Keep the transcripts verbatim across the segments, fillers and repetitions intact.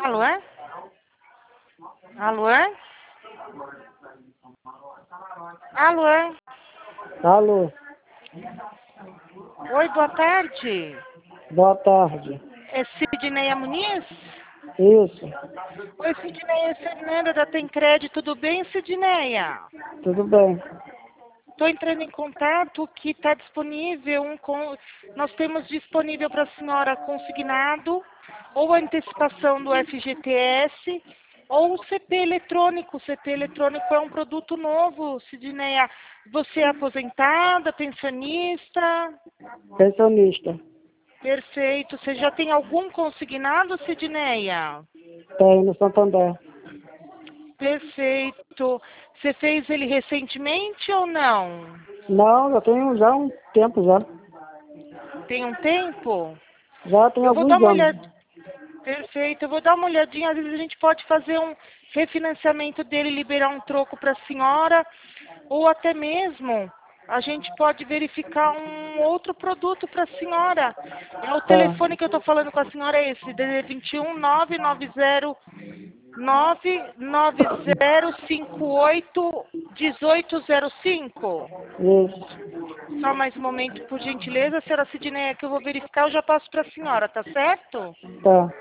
Alô, é? Alô, é? Alô, é? Alô, Oi, boa tarde. boa tarde. É Sidneia Muniz? Isso, Oi, Sidneia, Fernanda da Tem Crédito, tudo bem, Sidneia? tudo bem. Estou entrando em contato que está disponível um con... nós temos disponível para a senhora consignado ou a antecipação do F G T S ou o C P eletrônico. O C P eletrônico é um produto novo, Sidneia. Você é aposentada, pensionista? Pensionista. Perfeito. Você já tem algum consignado, Sidneia? Tem no Santander. Perfeito. Você fez ele recentemente ou não? Não, eu tenho já um tempo já. Tem um tempo? Já tem Eu vou dar alguns uma anos. olhada. Perfeito. Eu vou dar uma olhadinha. Às vezes a gente pode fazer um refinanciamento dele, liberar um troco para a senhora, ou até mesmo a gente pode verificar um outro produto para a senhora. É o Tá, telefone que eu estou falando com a senhora é esse, D D vinte e um nove nove zero nove nove zero cinco oito um oito zero cinco. isso. Só mais um momento, por gentileza, senhora Sidneia, que eu vou verificar, eu já passo para a senhora, tá certo? Tá.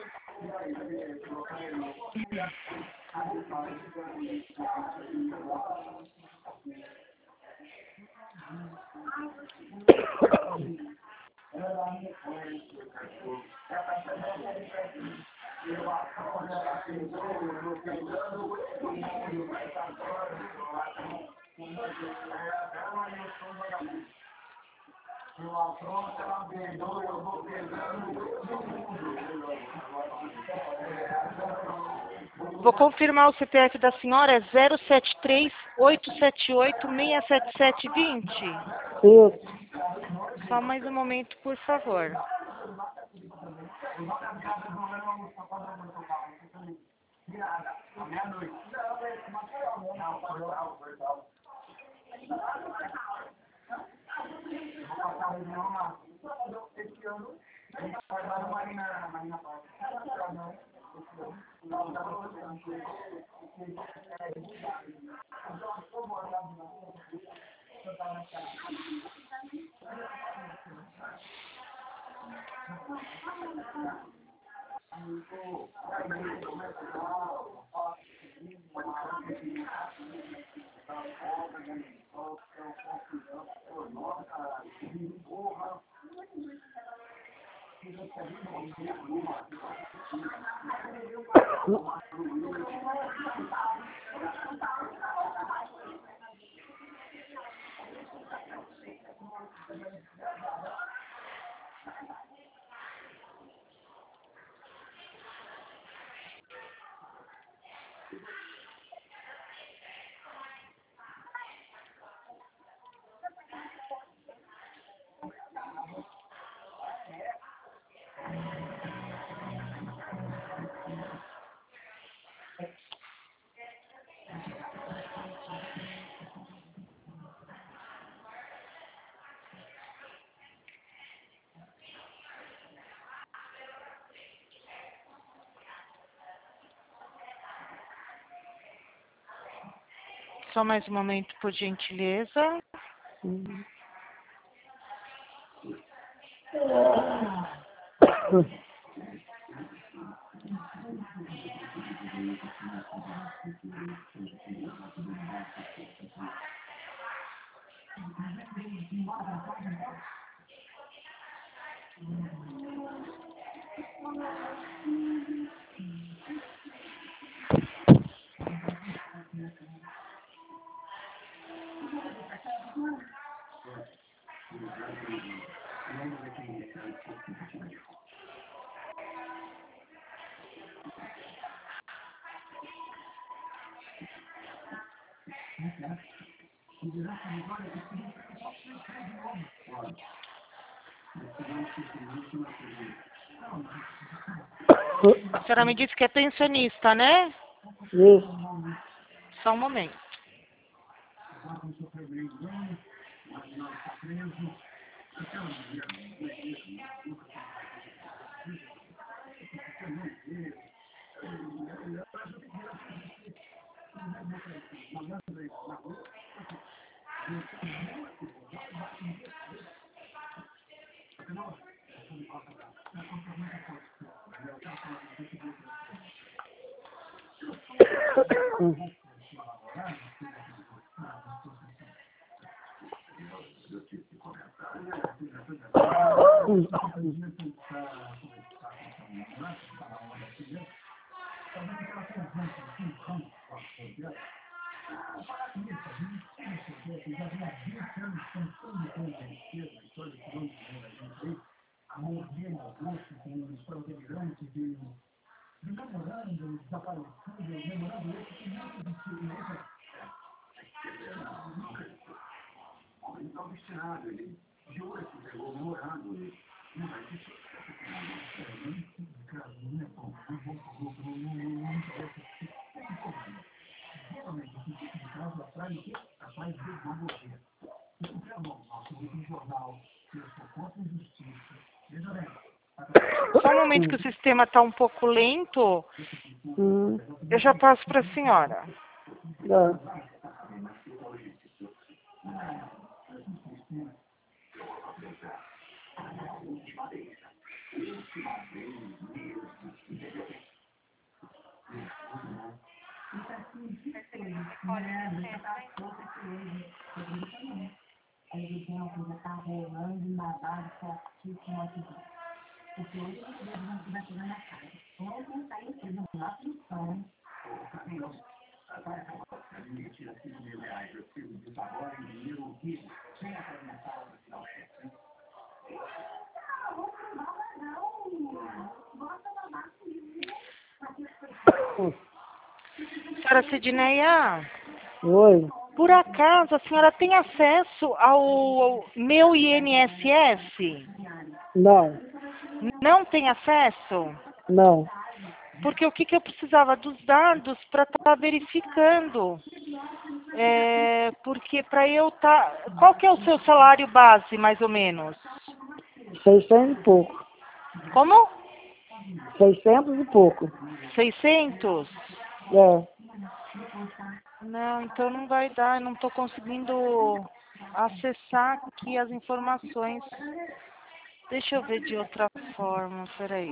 Vou confirmar o C P F da senhora, é zero sete três oito sete oito seis sete sete dois zero. Isso. Só mais um momento, por favor. Só mais um momento, por gentileza. A senhora me disse que é pensionista, né? Isso. Só um momento. Só um momento que o sistema está um pouco lento, Hum. eu já passo para a senhora. Tá. Senhora Sidneia, Oi. por acaso a senhora tem acesso ao, ao meu I N S S? Não. Não tem acesso? Não. Porque o que, que eu precisava dos dados para estar verificando? É, porque para eu estar... Tá, qual que é o seu salário base, mais ou menos? Seiscentos e pouco. Como? Seiscentos e pouco. Seiscentos? É. Não, então não vai dar, eu não estou conseguindo acessar aqui as informações. Deixa eu ver de outra forma, peraí.